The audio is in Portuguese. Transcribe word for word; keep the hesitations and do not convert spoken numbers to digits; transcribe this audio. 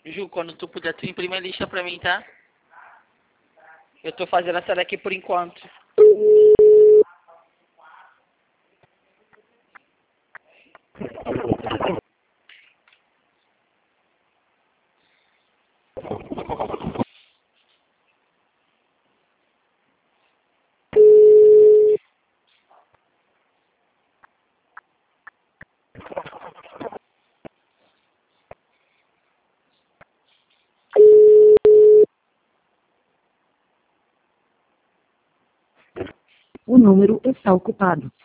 Ju, quando tu puder, tu imprime a lista pra mim, tá? Eu tô fazendo essa daqui por enquanto. O número está ocupado.